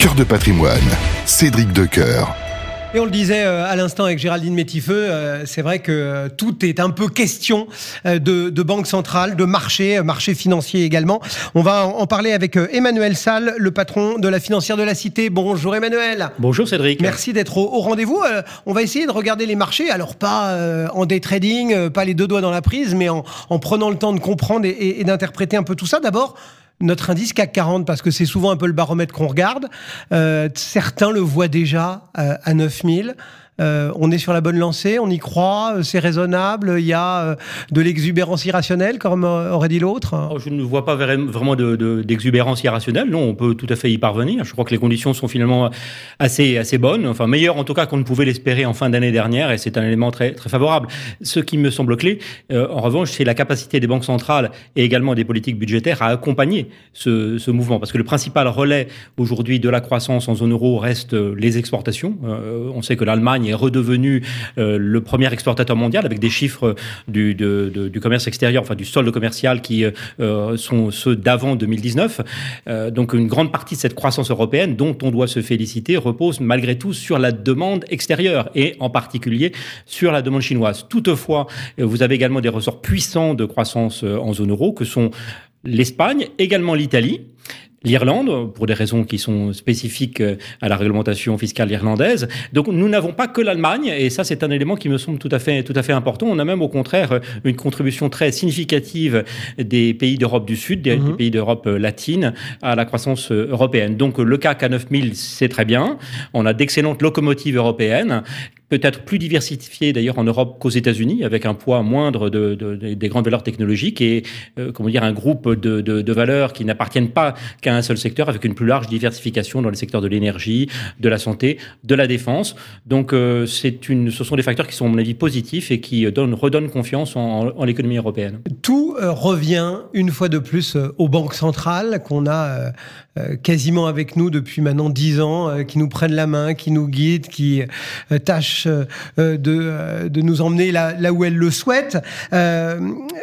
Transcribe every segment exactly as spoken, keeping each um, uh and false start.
Cœur de patrimoine, Cédric Decoeur. Et on le disait à l'instant avec Géraldine Métifeux, c'est vrai que tout est un peu question de, de banque centrale, de marché, marché financier également. On va en parler avec Emmanuel Salle, le patron de la financière de la Cité. Bonjour Emmanuel. Bonjour Cédric. Merci d'être au, au rendez-vous. On va essayer de regarder les marchés, alors pas en day trading, pas les deux doigts dans la prise, mais en, en prenant le temps de comprendre et, et, et d'interpréter un peu tout ça. D'abord, notre indice C A C quarante, parce que c'est souvent un peu le baromètre qu'on regarde. Euh, certains le voient déjà euh, à neuf mille. Euh, on est sur la bonne lancée, on y croit, c'est raisonnable, il y a euh, de l'exubérance irrationnelle, comme aurait dit l'autre. Oh, je ne vois pas vraiment de, de, d'exubérance irrationnelle, non, on peut tout à fait y parvenir. Je crois que les conditions sont finalement assez, assez bonnes, enfin meilleures en tout cas qu'on ne pouvait l'espérer en fin d'année dernière, et c'est un élément très, très favorable. Ce qui me semble clé, euh, en revanche, c'est la capacité des banques centrales et également des politiques budgétaires à accompagner ce, ce mouvement, parce que le principal relais aujourd'hui de la croissance en zone euro reste les exportations. Euh, on sait que l'Allemagne est redevenu euh, le premier exportateur mondial avec des chiffres du, de, de, du commerce extérieur, enfin du solde commercial qui euh, sont ceux d'avant deux mille dix-neuf. Euh, donc une grande partie de cette croissance européenne dont on doit se féliciter repose malgré tout sur la demande extérieure et en particulier sur la demande chinoise. Toutefois, vous avez également des ressorts puissants de croissance en zone euro que sont l'Espagne, également l'Italie, l'Irlande, pour des raisons qui sont spécifiques à la réglementation fiscale irlandaise. Donc, nous n'avons pas que l'Allemagne, et ça, c'est un élément qui me semble tout à fait, tout à fait important. On a même, au contraire, une contribution très significative des pays d'Europe du Sud, des, mmh. des pays d'Europe latine, à la croissance européenne. Donc, le C A C à neuf mille, c'est très bien. On a d'excellentes locomotives européennes, peut-être plus diversifiées d'ailleurs en Europe qu'aux États-Unis, avec un poids moindre de, de, de, des grandes valeurs technologiques et, euh, comment dire, un groupe de, de, de valeurs qui n'appartiennent pas qu'à un seul secteur, avec une plus large diversification dans les secteurs de l'énergie, de la santé, de la défense. Donc, euh, c'est une, ce sont des facteurs qui sont, à mon avis, positifs et qui donnent, redonnent confiance en, en l'économie européenne. Tout euh, revient une fois de plus euh, aux banques centrales qu'on a euh, euh, quasiment avec nous depuis maintenant dix ans, euh, qui nous prennent la main, qui nous guident, qui euh, tâchent euh, de, euh, de nous emmener là, là où elles le souhaitent. Euh,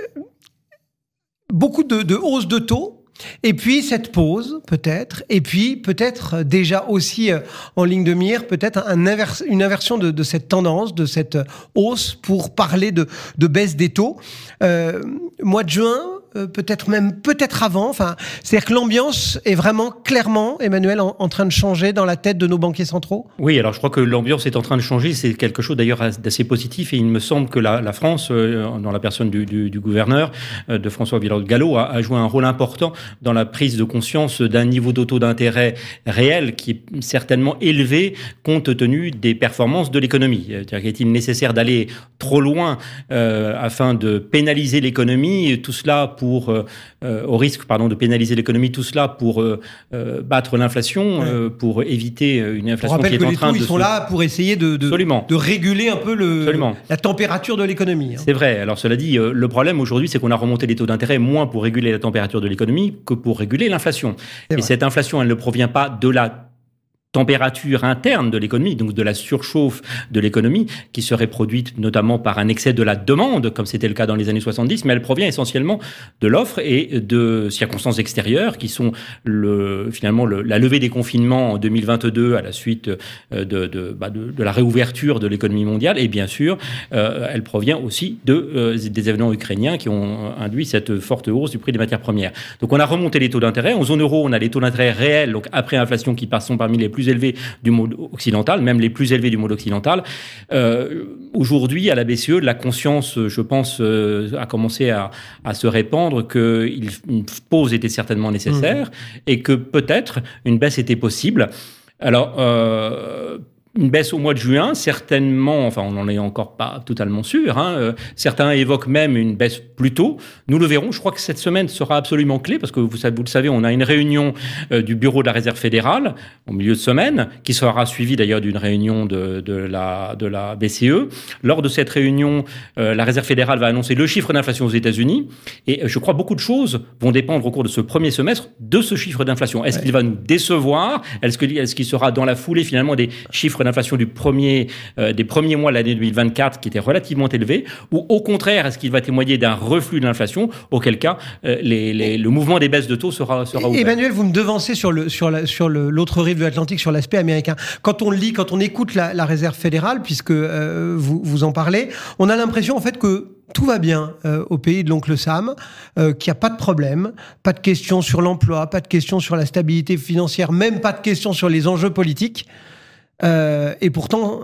beaucoup de, de hausses de taux. Et puis cette pause, peut-être, et puis peut-être déjà aussi euh, en ligne de mire, peut-être un invers- une inversion de, de cette tendance, de cette hausse pour parler de, de baisse des taux. Euh, mois de juin, euh, peut-être même peut-être avant. Enfin, c'est-à-dire que l'ambiance est vraiment clairement, Emmanuel, en, en train de changer dans la tête de nos banquiers centraux. Oui, alors je crois que l'ambiance est en train de changer. C'est quelque chose d'ailleurs d'assez positif, et il me semble que la, la France, euh, dans la personne du, du, du gouverneur, euh, de François Villard-de-Galhau, a, a joué un rôle important dans la prise de conscience d'un niveau de taux d'intérêt réel qui est certainement élevé compte tenu des performances de l'économie. C'est-à-dire qu'il est nécessaire d'aller trop loin euh, afin de pénaliser l'économie, tout cela pour, euh, au risque pardon, de pénaliser l'économie, tout cela pour euh, battre l'inflation, ouais. euh, pour éviter une inflation qui est en train de... On rappelle que les taux, ils sont se... là pour essayer de, de, de réguler un peu le, la température de l'économie. Hein. C'est vrai. Alors cela dit, le problème aujourd'hui, c'est qu'on a remonté les taux d'intérêt moins pour réguler la température de l'économie que pour réguler l'inflation. C'est et vrai. Cette inflation, elle ne provient pas de la température interne de l'économie, donc de la surchauffe de l'économie, qui serait produite notamment par un excès de la demande, comme c'était le cas dans les années soixante-dix, mais elle provient essentiellement de l'offre et de circonstances extérieures qui sont le, finalement le, la levée des confinements en deux mille vingt-deux à la suite de, de, bah de, de la réouverture de l'économie mondiale, et bien sûr, euh, elle provient aussi de, euh, des événements ukrainiens qui ont induit cette forte hausse du prix des matières premières. Donc on a remonté les taux d'intérêt. En zone euro, on a les taux d'intérêt réels, donc après inflation, qui passent parmi les plus élevés du monde occidental, même les plus élevés du monde occidental. Euh, aujourd'hui, à la B C E, la conscience, je pense, euh, a commencé à, à se répandre qu'une pause était certainement nécessaire mmh. et que peut-être une baisse était possible. Alors, euh, une baisse au mois de juin, certainement, enfin on n'en est encore pas totalement sûr, hein, euh, certains évoquent même une baisse plus tôt. Nous le verrons, je crois que cette semaine sera absolument clé, parce que vous, vous le savez, on a une réunion euh, du bureau de la Réserve fédérale au milieu de semaine, qui sera suivie d'ailleurs d'une réunion de, de, la, de la B C E. Lors de cette réunion, euh, la Réserve fédérale va annoncer le chiffre d'inflation aux États-Unis, et euh, je crois beaucoup de choses vont dépendre au cours de ce premier semestre de ce chiffre d'inflation. Est-ce ouais. qu'il va nous décevoir ? Est-ce que, est-ce qu'il sera dans la foulée finalement des chiffres chiffre d'inflation du premier, euh, des premiers mois de l'année deux mille vingt-quatre qui était relativement élevé, ou au contraire, est-ce qu'il va témoigner d'un reflux de l'inflation, auquel cas, euh, les, les, le mouvement des baisses de taux sera, sera ouvert. Emmanuel, vous me devancez sur, le, sur, la, sur le, l'autre rive de l'Atlantique, sur l'aspect américain. Quand on lit, quand on écoute la, la Réserve fédérale, puisque euh, vous, vous en parlez, on a l'impression en fait que tout va bien euh, au pays de l'oncle Sam, euh, qu'il n'y a pas de problème, pas de questions sur l'emploi, pas de questions sur la stabilité financière, même pas de questions sur les enjeux politiques. Euh, et pourtant,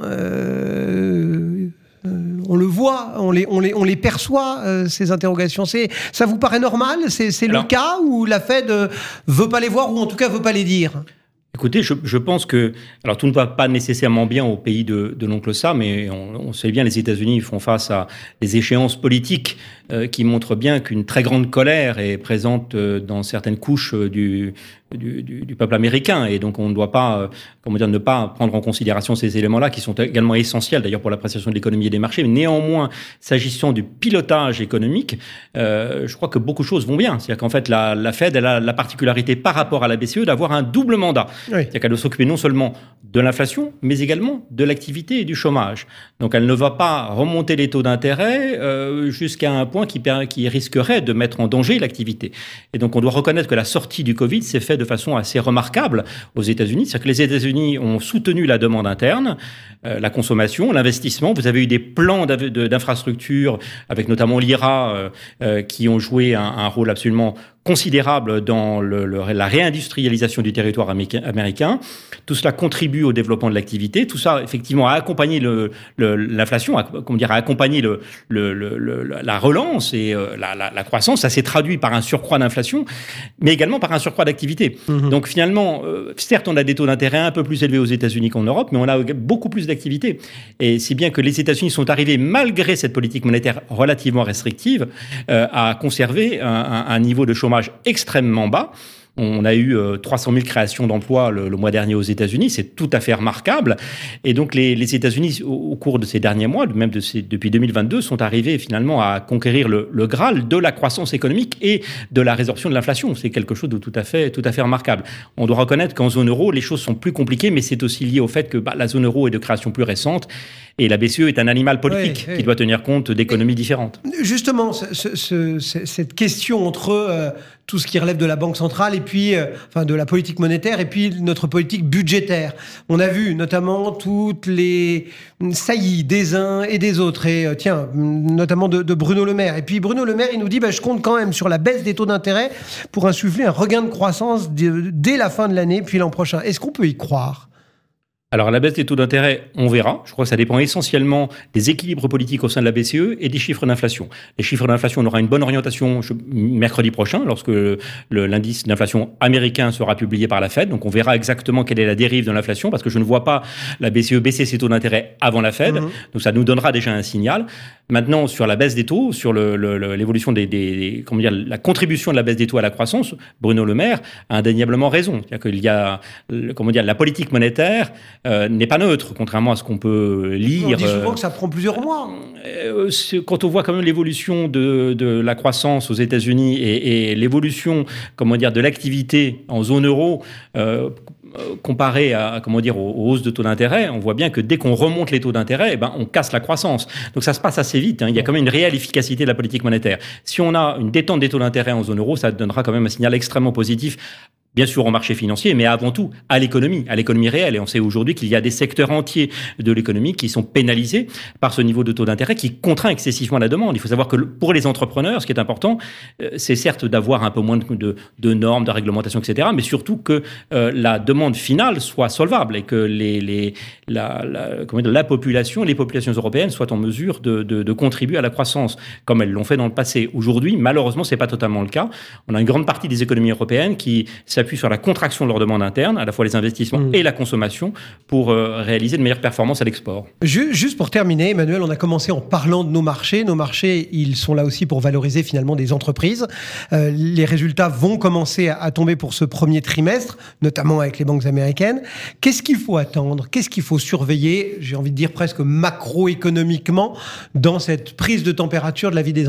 euh, euh, on le voit, on les, on les, on les perçoit, euh, ces interrogations. C'est, ça vous paraît normal ? C'est, c'est Alors, le cas où la Fed ne veut pas les voir, ou en tout cas veut pas les dire ? Écoutez, je, je pense que... Alors, tout ne va pas nécessairement bien au pays de, de l'oncle Sam, mais on, on sait bien, les États-Unis font face à des échéances politiques euh, qui montrent bien qu'une très grande colère est présente euh, dans certaines couches euh, du, du, du, du peuple américain. Et donc, on ne doit pas, euh, comment dire, ne pas prendre en considération ces éléments-là, qui sont également essentiels, d'ailleurs, pour l'appréciation de l'économie et des marchés. Mais néanmoins, s'agissant du pilotage économique, euh, je crois que beaucoup de choses vont bien. C'est-à-dire qu'en fait, la, la Fed, elle a la particularité par rapport à la B C E d'avoir un double mandat. Oui. C'est-à-dire qu'elle doit s'occuper non seulement de l'inflation, mais également de l'activité et du chômage. Donc, elle ne va pas remonter les taux d'intérêt euh, jusqu'à un point qui, qui risquerait de mettre en danger l'activité. Et donc, on doit reconnaître que la sortie du Covid s'est faite de façon assez remarquable aux États-Unis. C'est-à-dire que les États-Unis ont soutenu la demande interne, euh, la consommation, l'investissement. Vous avez eu des plans d'infrastructures, avec notamment l'I R A, euh, euh, qui ont joué un, un rôle absolument considérable dans le, le, la réindustrialisation du territoire américain. Tout cela contribue au développement de l'activité. Tout ça, effectivement, a accompagné le, le, l'inflation, a, comment dire, a accompagné le, le, le, la relance et euh, la, la, la croissance. Ça s'est traduit par un surcroît d'inflation, mais également par un surcroît d'activité. Mmh. Donc finalement, euh, certes, on a des taux d'intérêt un peu plus élevés aux États-Unis qu'en Europe, mais on a beaucoup plus d'activité. Et si bien que les États-Unis sont arrivés, malgré cette politique monétaire relativement restrictive, euh, à conserver un, un, un niveau de chômage extrêmement bas. On a eu euh, trois cent mille créations d'emplois le, le mois dernier aux États-Unis, c'est tout à fait remarquable. Et donc les, les États-Unis, au, au cours de ces derniers mois, même de ces, depuis deux mille vingt-deux, sont arrivés finalement à conquérir le, le Graal de la croissance économique et de la résorption de l'inflation. C'est quelque chose de tout à fait, tout à fait remarquable. On doit reconnaître qu'en zone euro, les choses sont plus compliquées, mais c'est aussi lié au fait que bah, la zone euro est de création plus récente. Et la B C E est un animal politique oui, oui. qui doit tenir compte d'économies différentes. Justement, ce, ce, ce, cette question entre euh, tout ce qui relève de la Banque centrale et puis, euh, enfin, de la politique monétaire et puis notre politique budgétaire. On a vu notamment toutes les saillies des uns et des autres. Et euh, tiens, notamment de, de Bruno Le Maire. Et puis Bruno Le Maire, il nous dit bah, je compte quand même sur la baisse des taux d'intérêt pour insuffler un regain de croissance d- dès la fin de l'année, puis l'an prochain. Est-ce qu'on peut y croire ? Alors, la baisse des taux d'intérêt, on verra. Je crois que ça dépend essentiellement des équilibres politiques au sein de la B C E et des chiffres d'inflation. Les chiffres d'inflation, on aura une bonne orientation je, mercredi prochain, lorsque le, l'indice d'inflation américain sera publié par la Fed. Donc, on verra exactement quelle est la dérive de l'inflation, parce que je ne vois pas la B C E baisser ses taux d'intérêt avant la Fed. Mmh. Donc, ça nous donnera déjà un signal. Maintenant, sur la baisse des taux, sur le, le, l'évolution des, des, des, comment dire, la contribution de la baisse des taux à la croissance, Bruno Le Maire a indéniablement raison. C'est-à-dire qu'il y a, comment dire, la politique monétaire Euh, n'est pas neutre, contrairement à ce qu'on peut lire. On dit souvent euh, que ça prend plusieurs mois. Euh, quand on voit quand même l'évolution de, de la croissance aux États-Unis et, et l'évolution, comment dire, de l'activité en zone euro, euh, comparé à, comment dire, aux, aux hausses de taux d'intérêt, on voit bien que dès qu'on remonte les taux d'intérêt, eh ben, on casse la croissance. Donc ça se passe assez vite. Hein. Il y a quand même une réelle efficacité de la politique monétaire. Si on a une détente des taux d'intérêt en zone euro, ça donnera quand même un signal extrêmement positif, bien sûr au marché financier, mais avant tout à l'économie, à l'économie réelle. Et on sait aujourd'hui qu'il y a des secteurs entiers de l'économie qui sont pénalisés par ce niveau de taux d'intérêt qui contraint excessivement la demande. Il faut savoir que pour les entrepreneurs, ce qui est important, c'est certes d'avoir un peu moins de, de, de normes, de réglementations, et cetera, mais surtout que euh, la demande finale soit solvable et que les, les, la, la, comment dire, la population, les populations européennes soient en mesure de, de, de contribuer à la croissance, comme elles l'ont fait dans le passé. Aujourd'hui, malheureusement, c'est pas totalement le cas. On a une grande partie des économies européennes qui s'appuient sur la contraction de leur demande interne, à la fois les investissements mmh. et la consommation, pour euh, réaliser de meilleures performances à l'export. Juste pour terminer, Emmanuel, on a commencé en parlant de nos marchés. Nos marchés, ils sont là aussi pour valoriser finalement des entreprises. Euh, les résultats vont commencer à, à tomber pour ce premier trimestre, notamment avec les banques américaines. Qu'est-ce qu'il faut attendre ? Qu'est-ce qu'il faut surveiller, j'ai envie de dire presque macroéconomiquement, dans cette prise de température de la vie des entreprises ?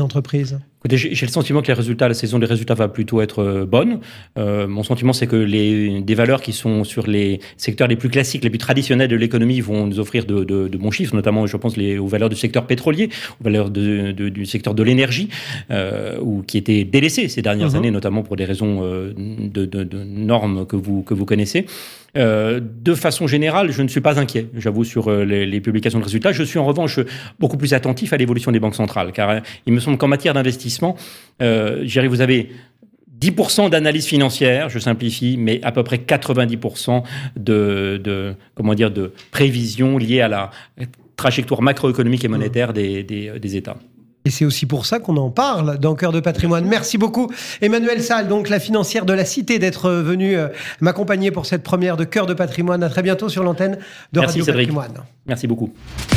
Écoutez, j'ai, j'ai le sentiment que les résultats, la saison des résultats va plutôt être euh, bonne. Euh, mon sentiment, c'est que les, des valeurs qui sont sur les secteurs les plus classiques, les plus traditionnels de l'économie vont nous offrir de, de, de bons chiffres, notamment, je pense, les, aux valeurs du secteur pétrolier, aux valeurs de, de, du secteur de l'énergie, euh, ou qui étaient délaissées ces dernières mmh. années, notamment pour des raisons euh, de, de, de normes que vous, que vous connaissez. Euh, de façon générale, je ne suis pas inquiet, j'avoue, sur euh, les, les publications de résultats. Je suis en revanche beaucoup plus attentif à l'évolution des banques centrales, car euh, il me semble qu'en matière d'investissement, euh, je dirais, vous avez dix pour cent d'analyse financière, je simplifie, mais à peu près quatre-vingt-dix pour cent de, de, comment dire, de prévisions liées à la trajectoire macroéconomique et monétaire des, des, des États. Et c'est aussi pour ça qu'on en parle dans Cœur de Patrimoine. Merci beaucoup Emmanuel Salle, donc la financière de la Cité, d'être venu euh, m'accompagner pour cette première de Cœur de Patrimoine. À très bientôt sur l'antenne de Merci, Radio Cédric. Patrimoine. Merci beaucoup.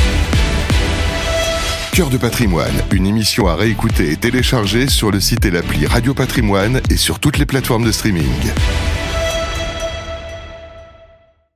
Cœur de Patrimoine, une émission à réécouter et télécharger sur le site et l'appli Radio Patrimoine et sur toutes les plateformes de streaming.